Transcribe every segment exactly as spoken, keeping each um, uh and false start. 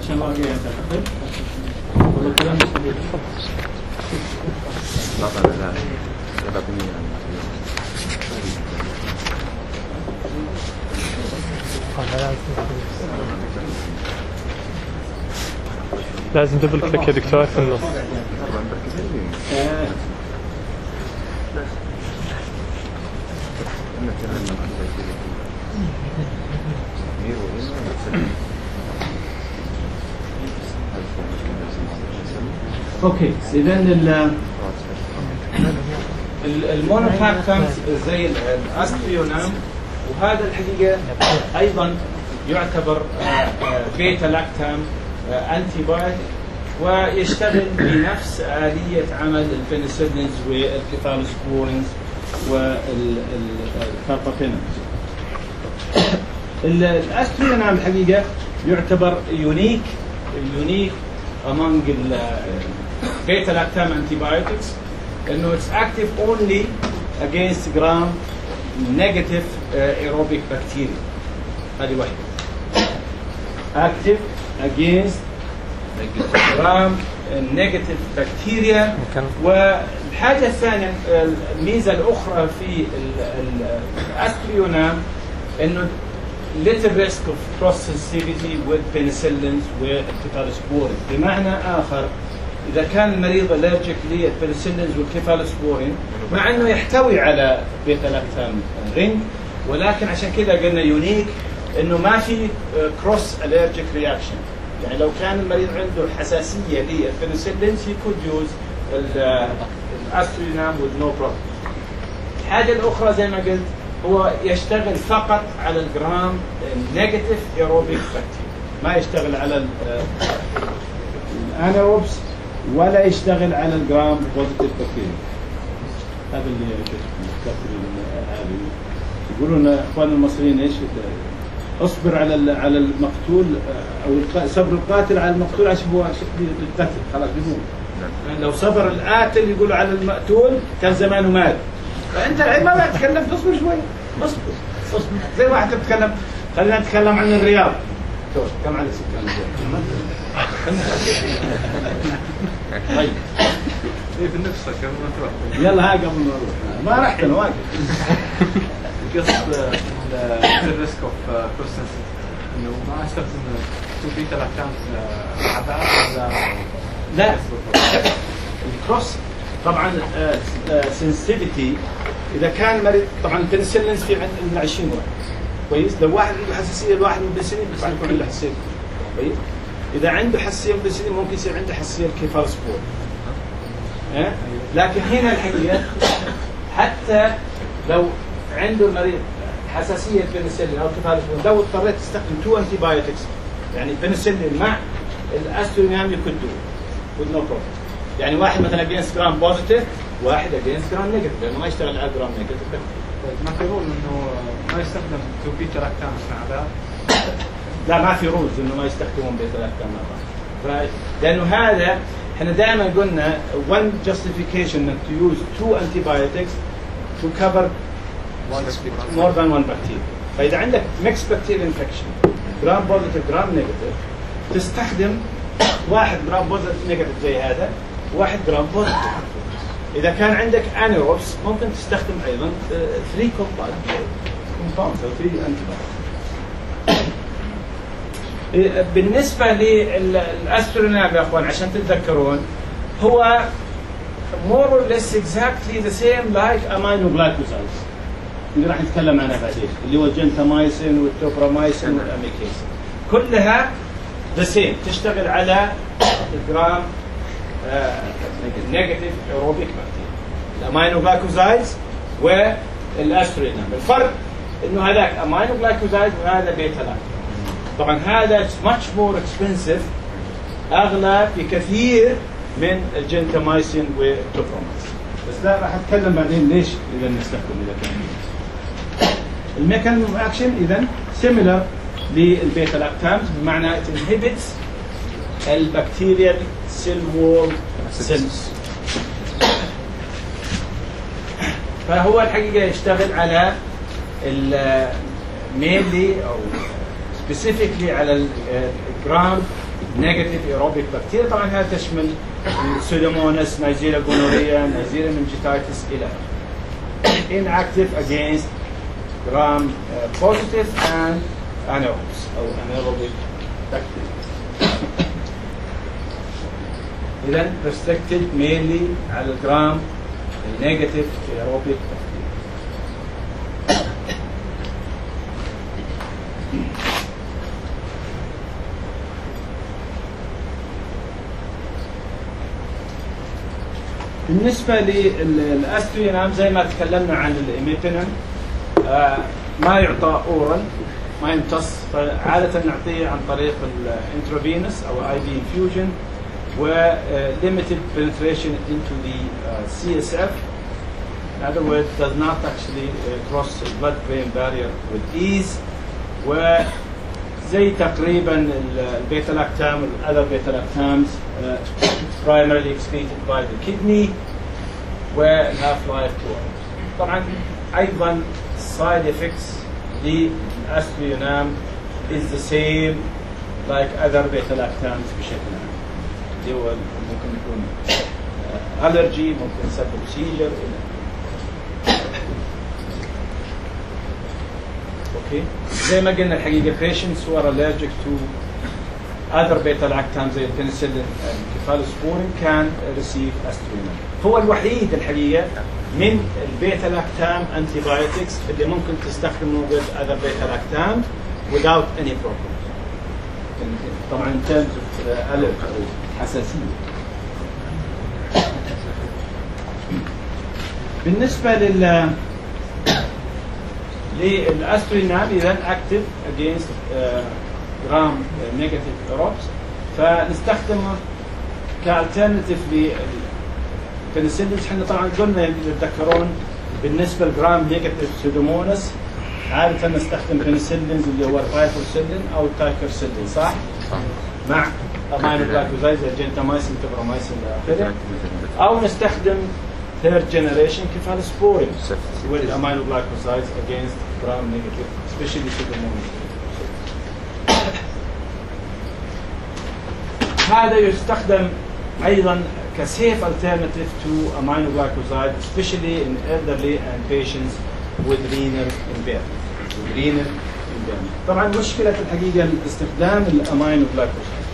عشان الواقع يعتقد والله الكلام مش كبير. لا لا لا لا بني لازم دبل كليك يا دكتور في النص. اوكي اذا ال المونوباكتمز زي الاستريونام، وهذا الحقيقه ايضا يعتبر بيتا لاكتام انتي بايوتيك، ويشتغل بنفس آلية عمل البنسلينز والكيفالوسبورينز والكاربابينز. الاستريونام الحقيقه يعتبر يونيك يونيك among beta lactam antibiotics انه it's active only against gram negative uh, aerobic bacteria. هذه واحده. active against gram negative bacteria. والحاجه الثانيه الميزه الاخرى في الاستريونام انه little risk of cross sensitivity with penicillins والكيفالوسبورين. بمعنى آخر إذا كان المريض allergic للبنسلينز والكيفالوسبورين مع أنه يحتوي على بيتا لاكتام رينج، ولكن عشان كذا قلنا يونيك أنه ما في cross allergic reaction. يعني لو كان المريض عنده حساسية للبنسلينز he could use الاستريونام with no problem. الحاجة الأخرى زي ما قلت هو يشتغل فقط على الجرام نيجاتيف ايروبيك بكتيريا، ما يشتغل على الانايروبس ولا يشتغل على الجرام بوزيتيف بكتيريا. هذا اللي هذه يقولون اخوان المصريين ايش؟ اصبر على على المقتول او صبر القاتل على المقتول عشان هو القتل خلاص بيقول. لو صبر القاتل يقولوا على المقتول كان زمانه مات. فانت الحين ما بتتكلم تصبر شوي، اصبر اصبر زي واحد بتتكلم. خلينا نتكلم عن الرياض. كم على سكان طيب ايه في نفسك قبل ما تروح؟ يلا ها قبل ما نروح ما رحت انا واقف. قصد الريسك اوف كروس انه ما استخدم تو بيتا لاكتام مع بعض ولا لا الكروس طبعا سنسيتيفيتي اذا كان مريض طبعا البنسلينز في عندنا عشرين واحد كويس. لو واحد عنده حساسيه لواحد من البنسلين بس يكون عنده حساسيه كويس. اذا عنده حساسيه من البنسلين ممكن يصير عنده حساسيه الكيفالوسبور. ها لكن هنا الحقيقه حتى لو عنده المريض حساسيه البنسلين او الكيفالوسبور لو اضطريت تستخدم تو انتي بايوتكس يعني البنسلين مع الاستريونام يكون دو with no problem. يعني واحد مثلا اجينست جرام بوزيتيف واحد اجينست جرام نيجاتيف لانه ما يشتغل على جرام نيجاتيف. ما في رول انه ما يستخدم تو بيتا لاكتام مع بعض؟ لا ما في رولز انه ما يستخدمون بيتا لاكتام مع بعض. لانه هذا احنا دائما قلنا one justification to use two antibiotics to cover more than one bacteria. فاذا عندك mixed bacterial infection جرام بوزيتيف جرام نيجاتيف تستخدم واحد جرام بوزيتيف نيجاتيف زي هذا واحد جرام بوزيتيف. إذا كان عندك انيروبس ممكن تستخدم أيضا ثلاثة كومباوند كومباوند أو ثلاثة أنتي. بالنسبة للأسترونام يا أخوان عشان تتذكرون هو more or less exactly the same like aminoglycosides اللي راح نتكلم عنها بعدين اللي هو الجنتامايسين والتوبرامايسين والأميكيسين كلها the same تشتغل على الجرام نيجاتيف ايروبيك بكتيريا الامينوغلايكوزايدز والاسترينام. الفرق انه هذاك امينوغلايكوزايد وهذا بيتا لاكتام. طبعا هذا much more expensive اغلى بكثير من الجنتامايسين والتوبرامايسين. بس لا راح اتكلم بعدين ليش اذا نستخدم اذا كان الميكانيزم اكشن اذا سيميلر للبيتا لاكتامز بمعنى it inhibits البكتيريال سيل وول سيلز. فهو الحقيقه يشتغل على مينلي او سبيسيفيكلي على الجرام نيجاتيف ايروبيك بكتيريا، طبعا هذا تشمل سودوموناس، نيجيريا جونوريا، نيجيريا منجيتايتس الى inactive against gram uh, positive and anaerobes او anaerobic bacteria. إذا restricted mainly على الجرام negative aerobic bacteria. بالنسبة للأسترينام زي ما تكلمنا عن الإيميبينم آه ما يعطى أورال، ما يمتص، فعادة نعطيه عن طريق الانترافينوس أو اي بي infusion و uh, limited penetration into the uh, C S F. In other words, does not actually uh, cross the blood-brain barrier with ease. وزي تقريبا البيتا لاكتام والأذر بيتا لاكتامز uh, primarily excreted by the kidney والhalf life two hours. طبعا أيضا side effects للأسترينام is the same like other beta lactams بشكل عام. اللي هو ممكن يكون ألرجي، ممكن يسبب سيجر إلى اوكي. زي ما قلنا الحقيقة patients who are allergic to other beta lactams زي البنسلين الكيفالوسبورين can receive aspirin. هو الوحيد الحقيقة من البيتا لاكتام antibiotics اللي ممكن تستخدمه with other beta lactam without any problem. طبعا in terms of allergy أو حساسية. بالنسبة لل للأسترينام إذا active against gram negative aerobes فنستخدمه كالترناتيف للبنسلين. احنا طبعا قلنا تتذكرون بالنسبة للجرام نيجاتيف سودوموناس عادة نستخدم بنسلين اللي هو الرايفوسيلين أو التايكرسيلين صح؟ صح. مع امينو جلايكوزايد زي الجنتامايسين تبرامايسين الى اخره، او نستخدم ثيرد جنريشن كيفالوسبورين with amino glycosides against gram negative especially pseudomonas. هذا يستخدم ايضا كسيف alternative to amino glycoside especially in elderly and patients with renal impairment. with renal impairment. طبعا مشكلة الحقيقة استخدام الامينو جلايكوزايد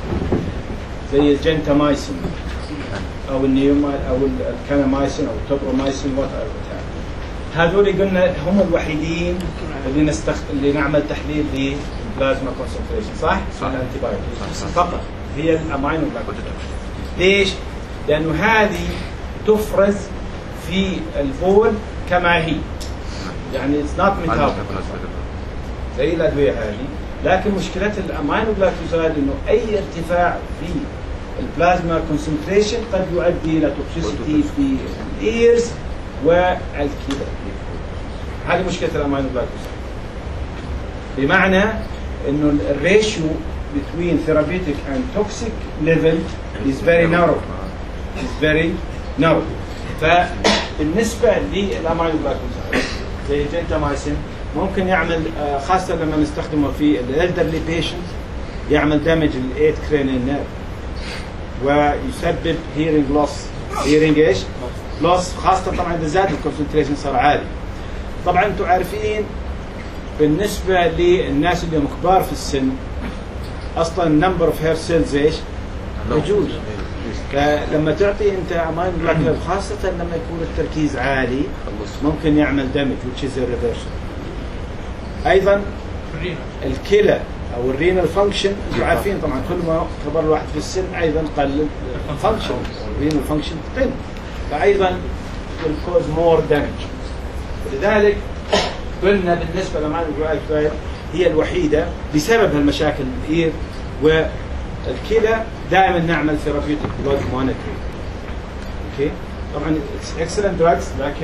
زي الجنتامايسين او النيوما او الكانامايسين او التوبرومايسين وات ايفر، هذول قلنا هم الوحيدين اللي نستخدم اللي نعمل تحليل للبلازما كونسنتريشن صح؟ صح. الانتيبايوتكس فقط هي الامينو جلايكوزايد. ليش؟ لانه هذه تفرز في البول كما هي، يعني اتس نوت ميتابوليك زي الادويه هذه، لكن مشكلة الامينو جلايكوزايد انه اي ارتفاع في البلازما كونسنتريشن قد يؤدي الى توكسيسيتي في الايرز والكلى. هذه مشكلة الامينو جلايكوزايد، بمعنى انه الريشيو between therapeutic and toxic level is very narrow is very narrow. فبالنسبة للامينو جلايكوزايد زي الجنتامايسين ممكن يعمل خاصة لما نستخدمه في الالدرلي بيشنت يعمل دامج للايت كرينيال نيرف ويسبب هيرنج لوس. هيرنج ايش؟ لوس، خاصة طبعا إذا زاد الكونسنتريشن صار عالي. طبعا انتم عارفين بالنسبة للناس اللي هم كبار في السن اصلا النمبر اوف هير سيلز ايش؟ يجوز. فلما تعطي انت امينو جلايكوزايد خاصة لما يكون التركيز عالي ممكن يعمل دامج which is irreversible. ايضا الكلى او الرينال فانكشن انتم عارفين طبعا كل ما كبر الواحد في السن ايضا قل الفانكشن، الرينال فانكشن تقل، فايضا will cause more damage. ولذلك قلنا بالنسبه للامينو جلايكوزايد هي الوحيده بسبب هالمشاكل الاير والكلى دائما نعمل ثيرابيوتيك بلود مونيتورينج. اوكي طبعا اكسلنت دراجز لكن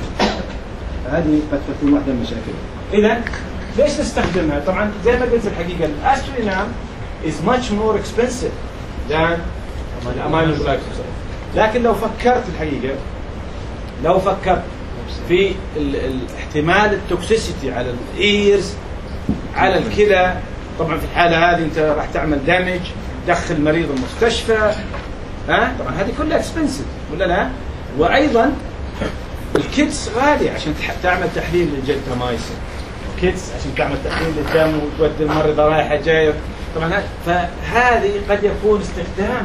هذه قد تكون واحده من المشاكل. اذا ليش نستخدمها؟ طبعا زي ما قلت الحقيقه الاسترينام is much more expensive than الامينو جلايكوزايد، لكن لو فكرت الحقيقه لو فكرت في الاحتمال التوكسيسيتي على الايرز على الكلى، طبعا في الحاله هذه انت راح تعمل دامج تدخل المريض المستشفى، ها طبعا هذه كلها اكسبنسيف ولا لا؟ وايضا الكيتس غاليه عشان تعمل تحليل للجنتامايسين، كيتس عشان تعمل تحليل للدم وتودي الممرضه رايحه جايه، طبعا فهذه قد يكون استخدام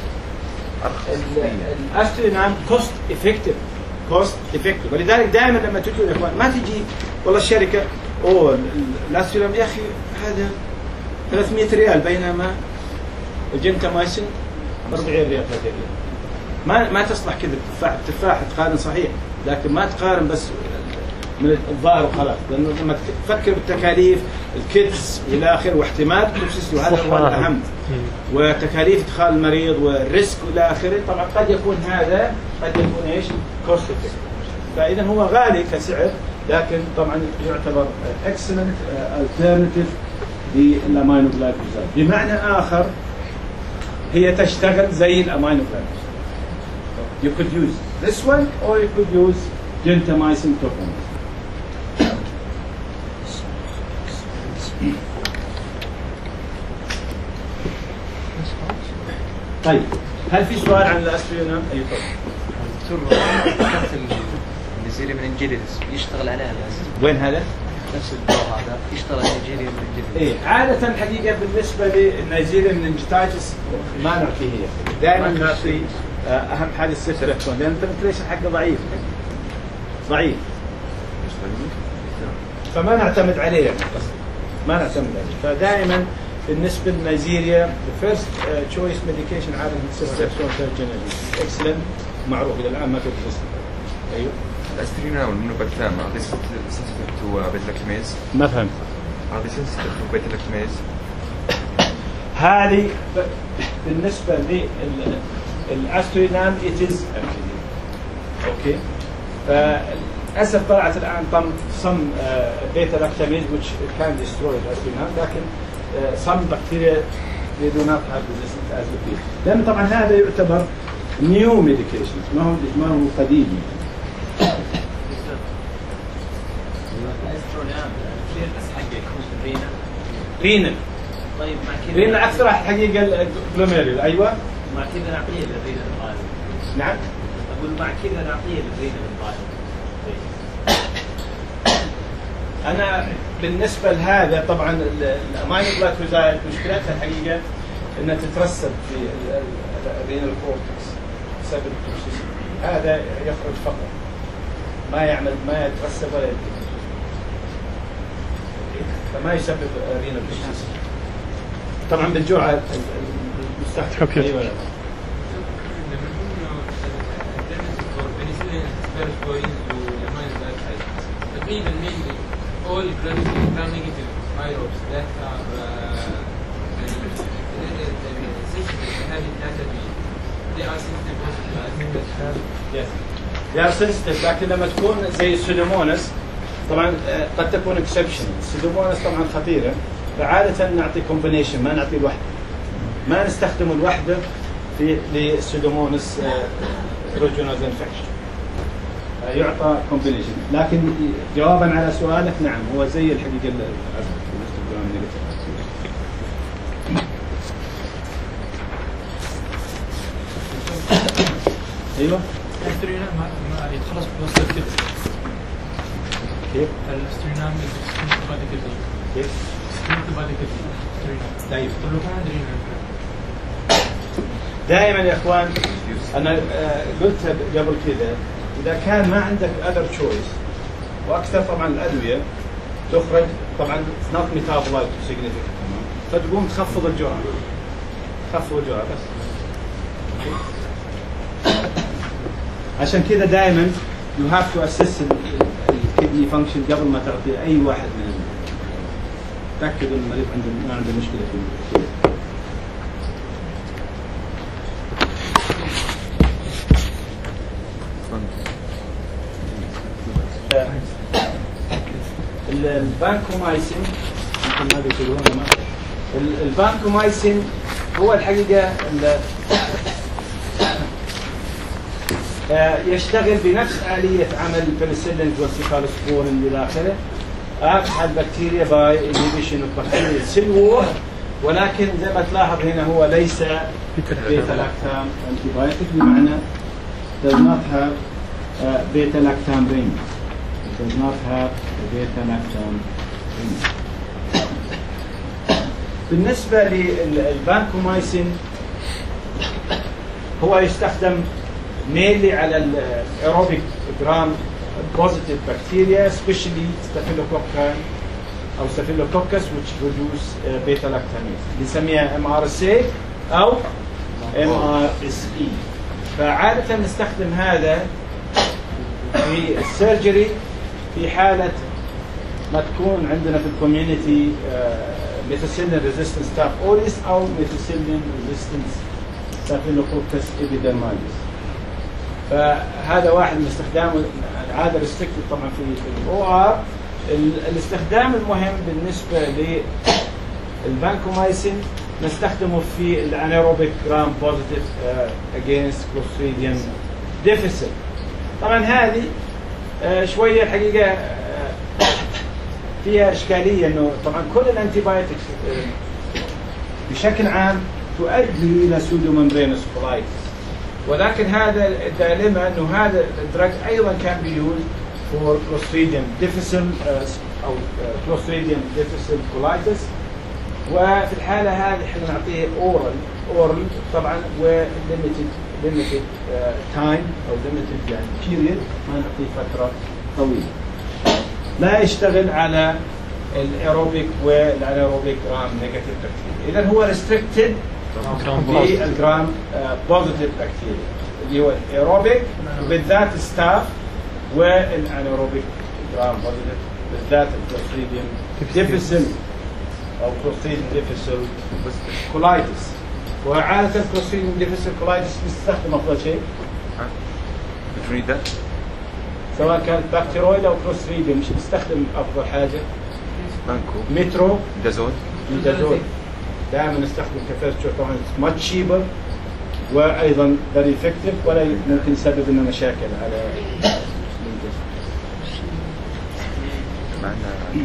الاسترونام كوست افكتيف كوست افكتيف. ولذلك دائما لما تجوا يا اخوان ما تجي والله الشركه اوه الاسترونام يا اخي هذا ثلاثمئة ريال بينما الجنتامايسين أربعين ريال ثلاثين ريال. ما ما تصلح كذا التفاح التفاح تقارن صحيح لكن ما تقارن بس من الظاهر وخلاص، لانه لما تفكر بالتكاليف الكيتس والى اخره واحتمال توكسيستي وهذا هو الاهم، وتكاليف ادخال المريض والريسك والى اخره، طبعا قد يكون هذا قد يكون ايش؟ كوست افكتيف. فاذا هو غالي كسعر لكن طبعا يعتبر اكسلنت الترناتيف للامينو جلايكوزايد. بمعنى اخر هي تشتغل زي الامينو جلايكوزايد. You could use this one or you could use gentamicin toplamate. طيب هل في سؤال عن الاسبرينام؟ اي طبعا. دكتور النيجيريا من انجيليز يشتغل عليها الاسم. وين هذا؟ نفس الدواء هذا يشتغل على النيجيريا من انجيليز. ايه عادة الحقيقة بالنسبة للنيجيريا من انجيتايتس ما نعطيه هي، دائما نعطي اهم حاجة السيتريكسون لان البنتريشن حقه ضعيف ضعيف فما نعتمد عليه يعني ما نعتمد عليه. فدائما بالنسبة لنيجيريا الفيرست تشويس ميديكيشن عادة السيتريكسون تيرجينالي اكسلنت معروف الى الان ما في ريزيست. ايوه الاسترينا والمونوبالتام are they sensitive to beta-lactamase؟ ما فهمت. are they sensitive to beta-lactamase؟ هذه بالنسبة للأسترينام it is اوكي. فللأسف طلعت الآن طم some beta lactamase which can destroy الأسترينام لكن uh, some bacteria they do not have resistance as the field. لأن طبعا هذا يعتبر new medications ما هو ما هو قديم. رينال طيب مع كذا رينال اكثر حقيقه الجلوميريول. ايوه مع كذا نعطيه للرينال الغالي. نعم اقول مع كذا نعطيه للرينال الغالي. انا بالنسبه لهذا طبعا الامينو جلايكوزايد مشكلتها الحقيقه انها تترسب في الرينال كورتكس بسبب التوكسيسيتي. هذا يخرج فقط ما يعمل ما يترسب ولا يترسب فما يسبب رينال توكسيسيتي. طبعا بالجرعه المستحدثه. ايوه تقريبا mainly all gram-negative microbes that are هذه الداتا they are sensitive. Yes. They are sensitive لكن لما تكون زي السودوموناس طبعا قد تكون اكسبشن. السودوموناس طبعا خطيره فعاده نعطي كومبينيشن ما نعطي الوحده. ما نستخدم الوحده في للسودوموناس روجينوز انفكشن. يعطى كومبينيشن. لكن جوابا على سؤالك نعم هو زي الحقيقه ايوه الاسترينام ما يتخلص بوصل كذا. كيف؟ الاسترينام يسكن بعد كذا. كيف؟ يسكن بعد كذا. طيب طب لو كان عندي رينال دائما يا اخوان انا قلت قبل كذا اذا كان ما عندك اذر تشويس واكثر طبعا الادويه تخرج طبعا نوت ميتابولايت سيجنيفيكانت تمام فتقوم تخفض الجرعه تخفض الجرعه بس. عشان كذا دائما you have to assess الكدني فانكشن قبل ما تعطي اي واحد من تاكد ان المريض عنده ما عنده مشكله في البانكومايسين يمكن هذا يقولون البانكومايسين هو الحقيقه يشتغل بنفس آلية عمل البنسلين والسيفالوسبورين إلى آخره. acts على البكتيريا by inhibition of bacterial cell wall ولكن زي ما تلاحظ هنا هو ليس بيتا لاكتام انتي بايوتيك، بمعنى does not have uh, beta lactam ring. It does not have a beta lactam ring. بالنسبة للفانكومايسين هو يستخدم mainly على الايروبيك جرام positive bacteria, especially Staphylococcus أو Staphylococcus which produce uh, beta lactamase. نسميها إم آر إس إيه أو إم آر إس إي. فعادة نستخدم هذا في السيرجري في حالة ما تكون عندنا في الكوميونتي ميثيسيلين ريزيستنس ستاف اوريس او ميثيسيلين ريزيستنس ستافيلوكوكس ايبيدرماليس. فهذا واحد من استخدامه، هذا ريستريكتد طبعا في الاو ار. الاستخدام المهم بالنسبه للفانكومايسين نستخدمه في الانيروبيك جرام بوزيتيف اجينست كلوستريديوم ديفيسيت. طبعا هذه uh, شويه الحقيقه uh, فيها اشكاليه، انه طبعا كل الانتي بايوتكس uh, بشكل عام تؤدي الى سودو ممبرينوس كولايتس، ولكن هذا الدائما انه هذا الدراج ايضا كان بيوز فور كلوستريديوم ديفيسيل او كلوستريديوم ديفيسيل كولايتس. وفي الحاله هذه احنا نعطيه اورال اورال طبعا وليميتد ليميتد تايم او ليميتد يعني بيريد، ما نعطيه فتره طويله. لا يشتغل على الايروبيك والانيروبيك جرام نيجاتيف بكتيريا. اذا هو ريستريكتد بالجرام بوزيتيف بكتيريا اللي هو الايروبيك بالذات ستاف، والانيروبيك جرام بوزيتيف بالذات الكلوستريديوم ديفيسيل او كلوستريديوم ديفيسيل كولايتس. وعادة الكلوستريديوم ديفيسيل كولايتس نستخدم افضل شيء بتريد سواء كانت بكتيرويد او كلوستريديوم. مش نستخدم افضل حاجه بانكو مترو دازول ميدازول. دائما نستخدم كفيرست شوت، طبعا ماتش شيبر وايضا فيري افكتيف، ولا ممكن يسبب لنا مشاكل على معنا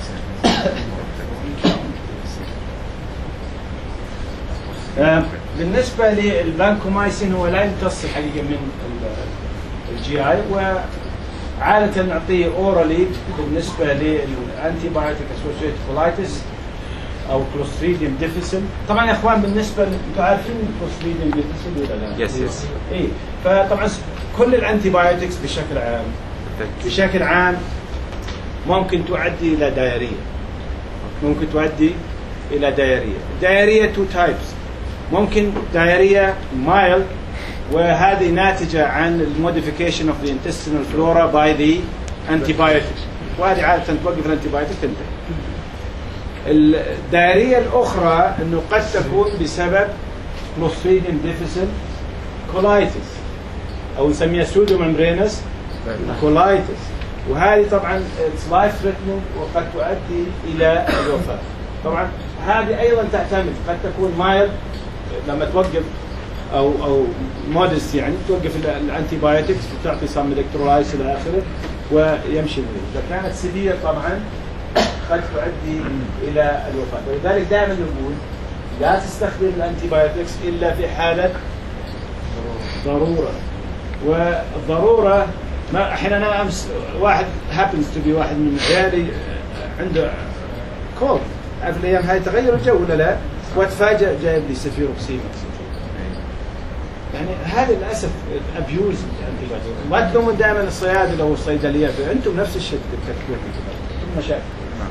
آه بالنسبه للفانكومايسين هو لا يمتص الحقيقه من الجي اي، وعاده نعطيه اورالي بالنسبه للانتي بايوتيك اسوشيتد كولايتس او كلوستريديوم ديفيسيل. طبعا يا اخوان بالنسبه انتم عارفين الكلوستريديوم ديفيسيل ولا لا؟ يس يس اي. فطبعا كل الانتي بايوتكس بشكل عام بشكل عام ممكن تؤدي الى دايريه. ممكن تؤدي الى دايريه. دايريه تو تايبس. ممكن دايريه مايلد، وهذه ناتجه عن الموديفيكيشن اوف ذا انتستينال فلورا باي ذا انتي بايوتكس، وهذه عاده توقف الانتي بايوتكس تنتهي. الدائريه الاخرى انه قد تكون بسبب كلوستريديوم ديفيسيل كولايتس او نسميها سودو ممبرينس كولايتس، وهذه طبعا لايف ثريتنينج وقد تؤدي الى الوفاه. طبعا هذه ايضا تعتمد، قد تكون مايلد لما توقف او او مودست، يعني توقف الانتي بايوتكس وتعطي سام الكترولايز الى اخره ويمشي المريض. اذا كانت سيفير طبعا قد تؤدي الى الوفاه، ولذلك دائما نقول لا تستخدم الانتي بايوتكس الا في حاله ضروره. والضروره ما احيانا امس واحد هابنز تو بي واحد من عيالي عنده كولد، عارف الايام هاي تغير الجو ولا لا؟ واتفاجئ جايب لي سفيروكسيم. يعني هذا للاسف ابيوز الانتي بايوتكس. ما تلومون دائما الصيادله والصيدليات، انتم نفس الشيء تكتبون مشاكل.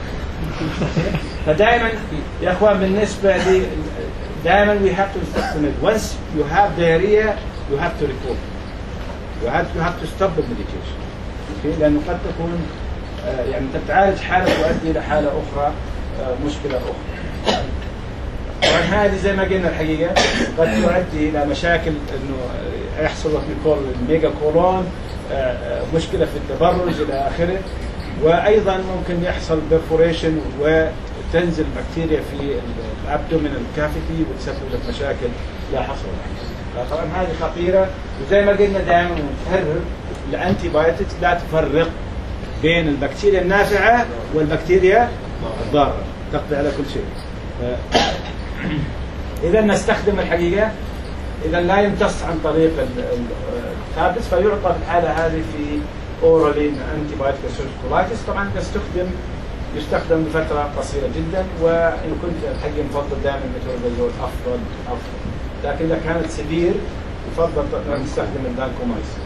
فدائما يا اخوان بالنسبه لي دائما we have to نستخدم it. Once you have diarrhea you have to report. You have to have to stop the medication. Okay? لانه قد تكون آه يعني انت تعالج حاله تؤدي الى حاله اخرى، آه مشكله اخرى. طبعا هذه زي ما قلنا الحقيقه قد تؤدي الى مشاكل، انه يحصل وقت يقول الميجا كولون، آه آه مشكله في التبرج الى اخره. وايضا ممكن يحصل بيرفوريشن وتنزل بكتيريا في الابدومينال كافيتي وتسبب لك مشاكل لا حصر لها. طبعا هذه خطيره، وزي ما قلنا دائما نكرر الانتي بايوتكس لا تفرق بين البكتيريا النافعه والبكتيريا الضاره، تقضي على كل شيء. إذا نستخدم الحقيقة إذا لا يمتص عن طريق التابلس فيعطى في الحالة هذه في اورالي انتي بايوتيك كولايتس. طبعا يستخدم يستخدم بفترة قصيرة جدا، وإن كنت الحقيقة مفضل دائما الميترونيدازول أفضل أفضل، لكن إذا كانت سيفير يفضل نستخدم الفانكومايسين.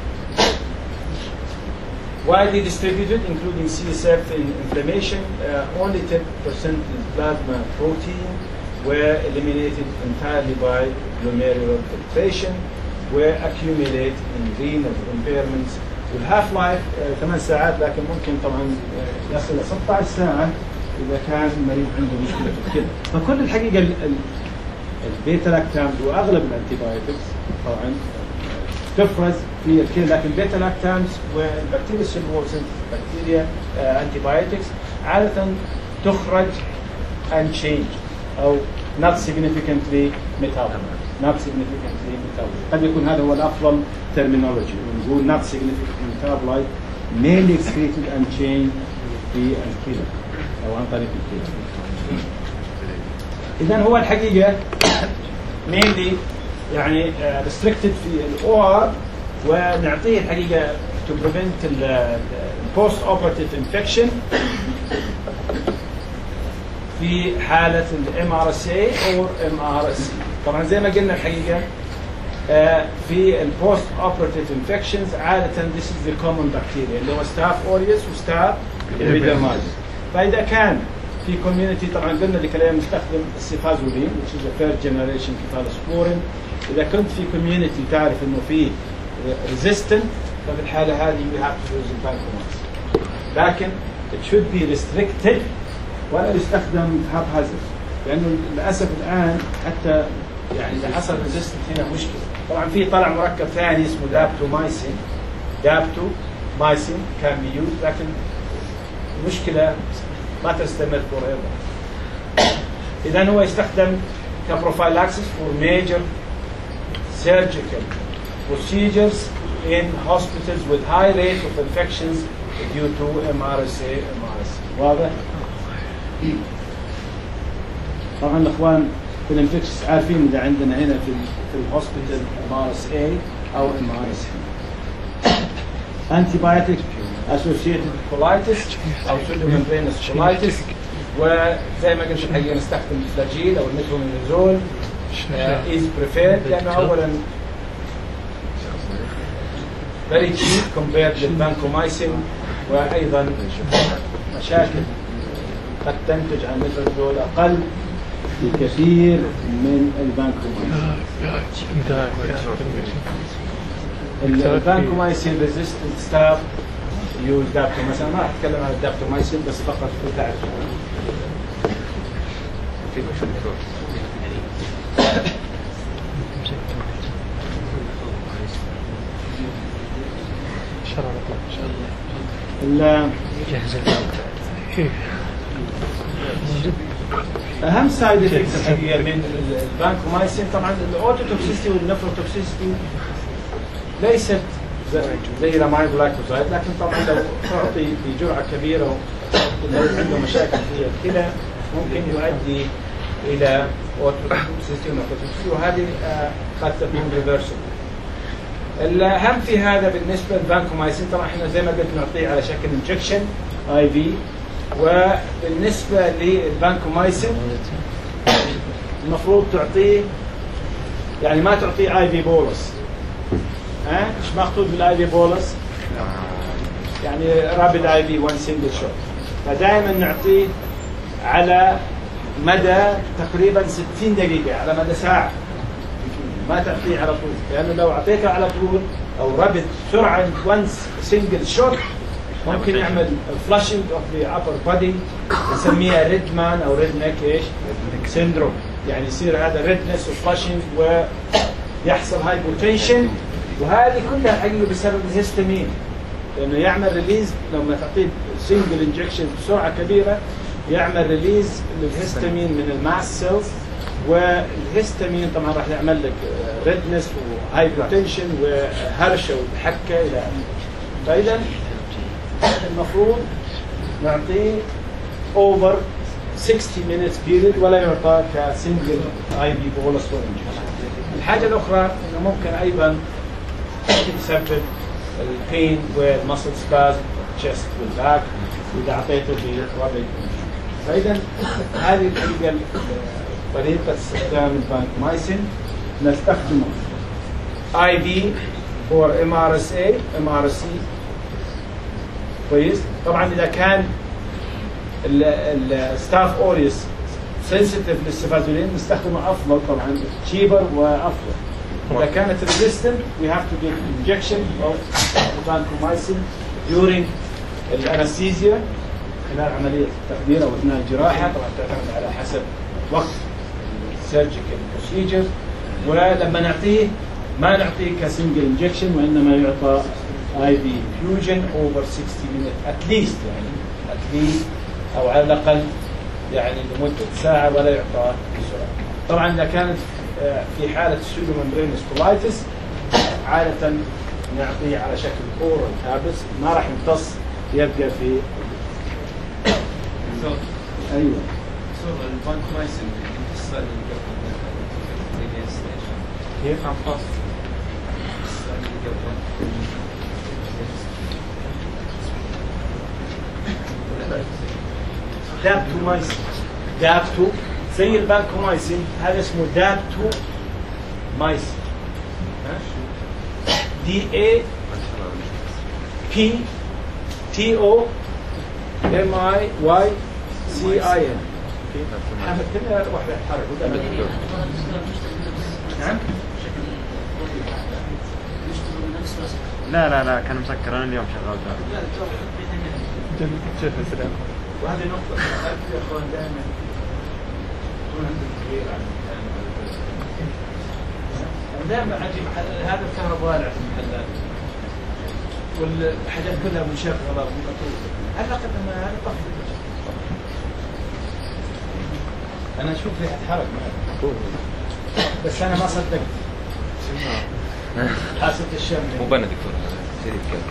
Widely distributed, including C S F in inflammation, uh, only ten percent is plasma protein, were eliminated entirely by glomerular filtration, were accumulate in renal impairments. والهاف لايف ثمان ساعات، لكن ممكن طبعا يصل إلى ستة عشر ساعة إذا كان المريض عنده مشكلة في الكلى. فكل الحقيقة البيتا لاكتامز وأغلب الأنتيبايوتكس طبعا تفرز في الكلى، لكن البيتا لاكتامز والبكتيريا سيلوزنت بكتيريا أنتيبايوتكس عادة تخرج unchanged أو not significantly metabolized. not significantly metabolized. قد يكون هذا هو الأفضل terminology. نقول not significantly metabolized mainly excreted unchanged في الكلى أو عن طريق الكلى. إذا هو الحقيقة mainly يعني uh, restricted في الأور، ونعطيه الحقيقة to prevent ال post operative infection في حالة ال إم آر إس إيه أو إم آر إس إي. طبعا زي ما قلنا الحقيقة uh, في ال post operative infections عادة this is the common bacteria اللي هو ستاف أوريوس وستاف إبيدرمايزس. فإذا كان في community طبعا قلنا ذيك الأيام نستخدم السيفازولين which is a third generation cephalosporin. إذا كنت في community تعرف إنه في resistant ففي الحالة هذه we have to use the vancomycin. لكن it should be restricted ولا يستخدم haphazard، لأنه للأسف الآن حتى يعني إذا حصل resistant هنا مشكلة. طبعا في طلع مركب ثاني اسمه دابتومايسين دابتومايسين كان بيوز، لكن المشكلة ما تستمر forever. إذا هو يستخدم كبروفايلاكسس for major surgical procedures in hospitals with high rate of infections due to إم آر إس إيه إم آر إس إي. واضح؟ طبعا الأخوان في الانفكشنز عارفين إذا عندنا هنا في في الهوسبيتال إم آر إس إيه أو إم آر إس إي. Antibiotic associated colitis أو pseudomembranous colitis، وزي ما قلت الحقيقة نستخدم الفلاجيل أو الميترونيدازول uh, is preferred لأنه أولا very cheap compared to vancomycin، وأيضا مشاكل قد تنتج عن الميترونيدازول أقل بكثير من الفانكومايسين. الفانكومايسين resistant ستاف يوز دابتومايسين. ما راح اتكلم عن الدابتومايسين بس فقط تعرف. اهم سايد افكتس الحقيقه من الفانكومايسين طبعا الاوتوتوكسيستي والنفروتوكسيستي ليست زي الامين جلايكوزايد، لكن طبعا لو تعطي بجرعه كبيره لو عنده مشاكل في الكلى ممكن يؤدي الى اوتوتوكسيستي ونفروتوكسيستي، وهذه قد تكون ريفرسبل. الاهم في هذا بالنسبه للفانكومايسين طبعا احنا زي ما قلت نعطيه على شكل انجكشن اي في، وبالنسبه للفانكومايسين المفروض تعطيه يعني ما تعطيه اي في بولس. ها ايش مقصود بالاي في بولس؟ يعني رابد اي في وان سنجل شوت. فدائما نعطيه على مدى تقريبا ستين دقيقه، على مدى ساعه، ما تعطيه على طول، لانه لو اعطيته على طول او رابد بسرعه وانس سنجل شوت ممكن يعمل فلاشنج اوف ذا ابر بادي، نسميها ريد مان او ريد نيك ايش؟ سيندروم. يعني يصير هذا ريدنس وفلاشنج ويحصل هايبوتنشن، وهذه كلها حقيقه بسبب الهستامين، لانه يعمل ريليز لما تعطيه سنجل انجكشن بسرعه كبيره يعمل ريليز للهستامين من الماس سيلز، والهستامين طبعا راح يعمل لك ريدنس وهايبوتنشن وهرشه وحكه الى اخره. فاذا المفروض نعطيه اوفر ستين minutes period ولا يعطى كسنجل اي بي بولس انجكشن. الحاجه الاخرى انه ممكن ايضا تسبب البين والمسل سبازم تشست والباك اذا اعطيته برابع. فاذا هذه الحقيقه طريقه استخدام البانكومايسين. نستخدمه اي بي فور ام ار اس اي ام ار اس سي كويس. طبعا اذا كان الستاف اوريوس سنسيتيف للسيفازولين نستخدمه افضل طبعا تشيبر وافضل. اذا كانت ريزيستنت وي هاف تو جيف انجكشن اوف بانكومايسين during الانستيزيا خلال عمليه التخدير او اثناء الجراحه. طبعا تعتمد على حسب وقت السيرجيكال بروسيجر. ولما نعطيه ما نعطيه كسنجل انجكشن وانما يعطى اي بي انفيوجن اوفر ستين minutes اتليست يعني اتليست او على الاقل يعني لمده ساعه ولا يعطى بسرعه. طبعا اذا كانت في حاله سودو ممبرينوس كولايتس عاده نعطيه على شكل اورال تابس ما راح يمتص يبقى في ايوه البانكومايسين يمتص كيف يمتص دابتومايسين. دابتو زي البانكومايسين هذا اسمه دابتو مايسين. دي اي بي تي او ام اي واي سي اي ان. حمد كلها واحده حرف. نعم لا لا لا كان مسكر انا اليوم شغال كيف السلام. وهذه نقطة يا اخوان دائما تكون عندك تغيير عن دائما عجيب هذا الكهرباء في المحلات والحاجات كلها منشغلة ومقطوعة. اعتقد ان هذا طفل. انا اشوف ريحة حرق بس انا ما صدقت. حاسة الشم مو بنا دكتور سيري كذا.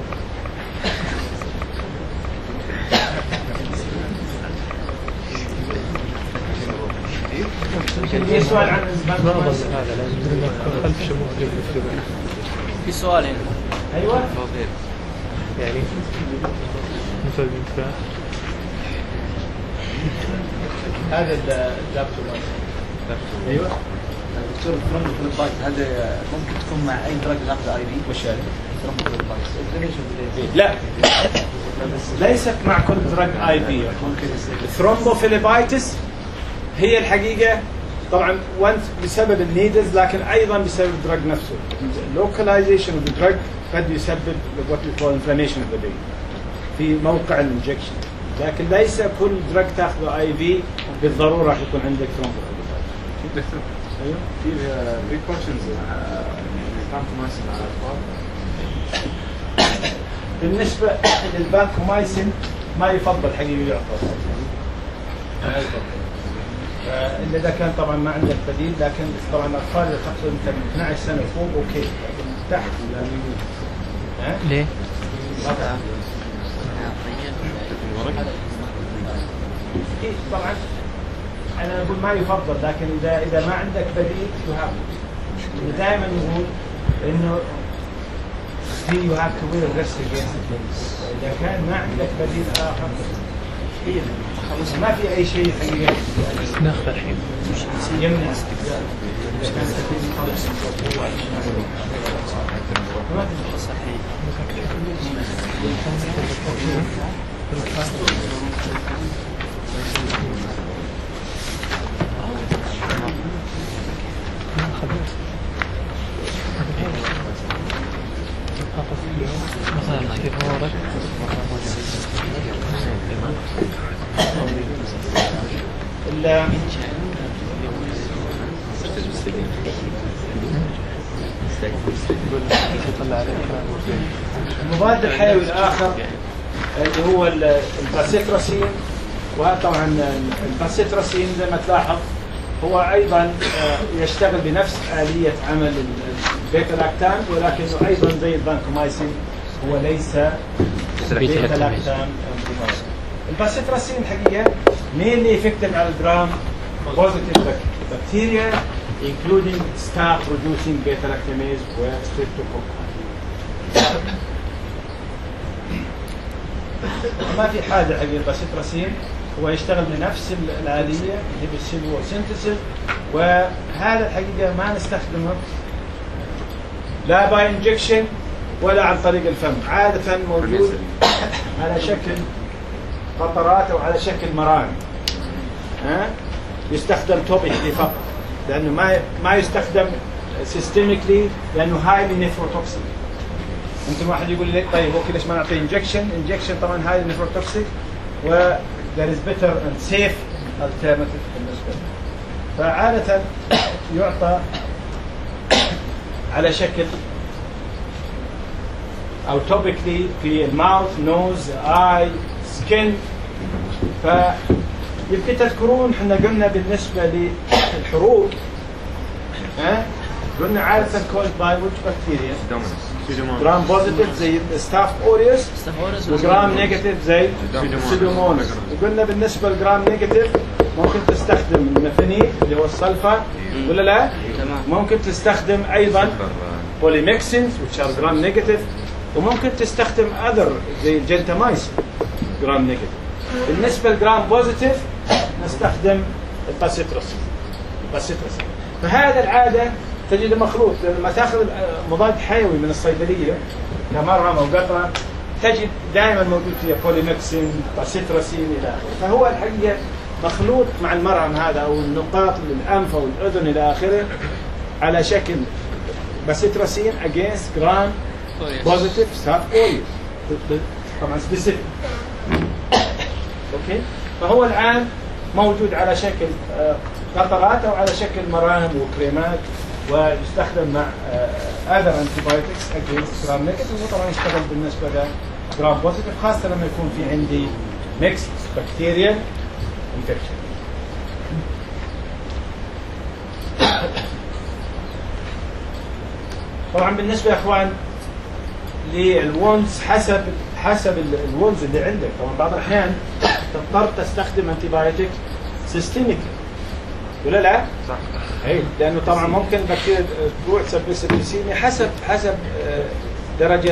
في سؤال عن البانكومايسين. هذا لازم ألف شموع في سؤال هنا. ايوه يعني مثل المفتاح. هذا الدابتومايسين. ايوه دكتور الثرومبوفلوبايت هذا ممكن تكون مع اي دراج ناخذ اي بي؟ وش هذا؟ الثرومبوفلوبايت لا ليست مع كل دراج اي بي. الثرومبوفيليبايتس هي الحقيقه طبعا وانت بسبب النيدلز لكن ايضا بسبب الدراج نفسه. اللوكاليزيشن اوف الدراج قد يسبب وات يو كول انفلاميشن اوف ذا بي في موقع الانجكشن. لكن ليس كل دراج تاخذه اي في بالضروره راح يكون عندك ثرومبوفيليبايتس. ايوه في بريكوشنز البانكومايسين على الاطفال. بالنسبه للبانكومايسين ما يفضل حقيقي يعطى ما يفضل الا اذا كان طبعا ما عندك بديل. لكن طبعا الاطفال اللي تقصد انت من اثنعش سنه فوق اوكي لكن تحت لا. ليه؟ إيه طبعا انا اقول ما يفضل. لكن اذا اذا ما عندك بديل يهاب دائما نقول انه في يو هاف تو ويل ريسك. اذا كان ما عندك بديل اخر هي خلاص ما في اي شيء حقيقي ناخذ الحين يمنع. مثلا كيف ورق المضاد الحيوي الاخر اللي هو الباسيتراسين. وطبعا الباسيتراسين زي ما تلاحظ هو ايضا يشتغل بنفس آلية عمل البيتا لاكتام ولكنه ايضا زي البانكومايسين هو ليس بيتا لاكتام. الباسيتراسين الحقيقه mainly effective على الجرام positive bacteria including staph producing beta lactamase و streptococci. ما في حاجه حق الباسيتراسين، هو يشتغل بنفس الآلية اللي بالسيلو سينثيسيس، وهذا الحقيقه ما نستخدمه لا باي انجكشن ولا عن طريق الفم، عاده موجود على شكل قطرات او على شكل مراهم. ها يستخدم توبيكلي فقط، لانه ما ما يستخدم سيستميكلي لانه هايلي نيفروتوكسيك. ممكن واحد يقول لي طيب اوكي ليش ما نعطيه انجكشن؟ انجكشن طبعا هايلي نيفروتوكسيك و there is better and safe alternative بالنسبه له. فعاده يعطى على شكل او توبيكلي في الماوث، نوز، اي، سكين. فيمكن تذكرون احنا قلنا بالنسبه للحروق ها قلنا عاده كولد باي ويتش بكتيريا؟ جرام بوزيتيف زي ستاف اوريوس وجرام نيجاتيف زي سيدوموناس. وقلنا بالنسبه للجرام نيجاتيف ممكن تستخدم الميثانيل اللي هو السلفا ولا لا؟ ممكن تستخدم ايضا بوليميكسينز which are gram negative، وممكن تستخدم اذر زي الجنتامايسين جرام نيجاتيف. بالنسبه للجرام بوزيتيف نستخدم الباسيتراسين. الباسيتراسين فهذا العاده تجد مخلوط، لما تاخذ مضاد حيوي من الصيدليه كمرهم او قطره تجد دائما موجود فيها بوليميكسين، باسيتراسين الى اخره. فهو الحقيقه مخلوط مع المرهم هذا او النقاط للانف او الاذن الى اخره على شكل باسيتراسين against gram positive staph aureus طبعا سبيسيفيك. اوكي فهو الان موجود على شكل قطرات او على شكل مراهم وكريمات، ويستخدم مع other antibiotics against gram negative، وطبعا يشتغل بالنسبه لجرام بوزيتيف خاصه لما يكون في عندي mixed bacterial infection. طبعا بالنسبه يا اخوان للوندز حسب حسب الوندز اللي عندك، طبعا بعض الاحيان تضطر تستخدم انتيبايوتيك سيستميك ولا لا؟ صح. اي لانه طبعا ممكن بكتيريا تروح تسبب سبسيميا حسب حسب درجه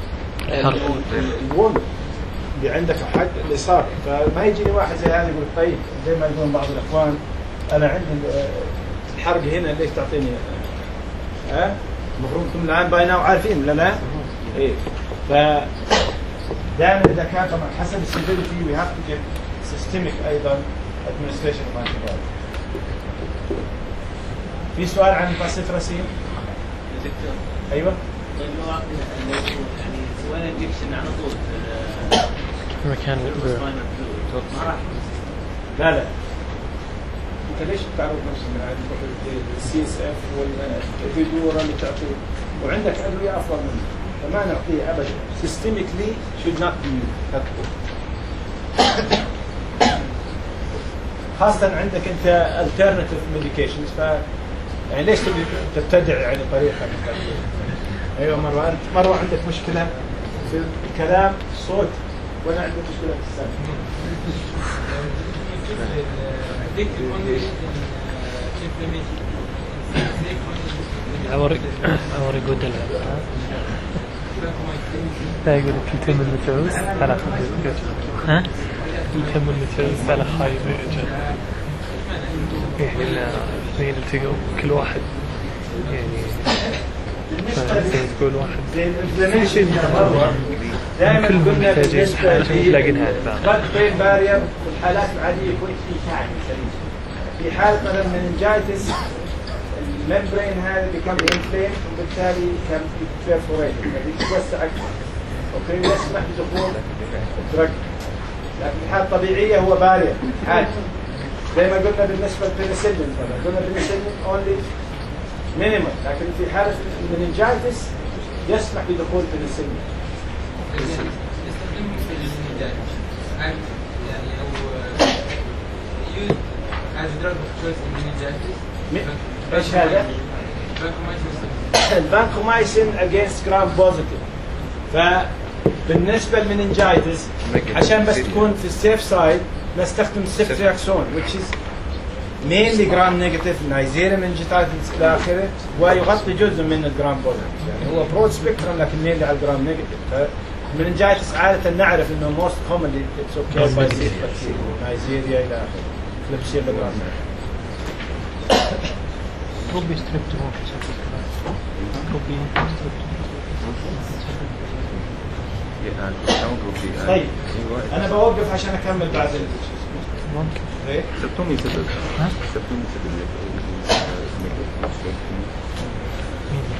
الوند اللي عندك حق الاصابه. فما يجيني واحد زي هذا يقول طيب زي ما يقولون بعض الاخوان انا عندي الحرق هنا ليش تعطيني؟ ها؟ أه؟ المفروض انتم الان باي ناو عارفين ولا لا؟ ايه ف دائما اذا كان طبعا حسب السيفيريتي وي هاف تو جيت سيستميك ايضا ادمنستريشن اوف انتيبايوتيك. في سؤال عن الباسيتراسين؟ دكتور ايوه طيب لو يعني سوينا انجكشن على طول مكان ما راح لا لا انت ليش بتعرض نفسك من عندك السي اس اف والفيديورا اللي تعطيه وعندك ادويه افضل منه، فما نعطيه ابدا. systemically should not be used. خاصة عندك انت alternative medications، ف يعني ليش تبي تبتدع يعني طريقة ايوه مرة انت مرة عندك مشكلة في الكلام صوت وانا عندي مشكلة في السمع. أوريك أوريك ودل لا يقول لك التم المتعوس على خير. ها؟ التم المتعوس على خير يعني الاثنين التقوا كل واحد يعني تقول واحد زي الانفلاميشن دائما قلنا بالنسبة للبلد برين بارير في الحالات العادية يكون في تعب سليم. في حالة مثلا مننجايتس الممبرين هذا بيكون انفلام وبالتالي كان بيرفوريت بيتوسع اكثر. اوكي يسمح بدخول الدرج. لكن الحالة الطبيعية هو بارير عادي. زي ما قلنا بالنسبة للبنسلين قلنا البنسلين اونلي مينيمال، لكن في حالة المننجايتس يسمح بدخول البنسلين. يعني او يوز از دراج تشويس المننجايتس ايش هذا؟ البانكومايسين against gram positive. ف بالنسبه للمننجايتس عشان بس تكون في السيف سايد نستخدم سيفترياكسون which is mainly gram negative نيزيريا مننجايتس الى اخره ويغطي جزء من الجرام بوزيتيف يعني هو برود سبيكترم لكن mainly على الجرام نيجاتيف. المننجايتس عاده نعرف انه موست كومنلي اتس اوكي باي نيزيريا الى اخره كليبسيلا جرام تروبي ستريبتوم تروبي طيب انا بوقف عشان اكمل بعد ممكن ايه سبتوني سبب ها؟ سبتوني سبب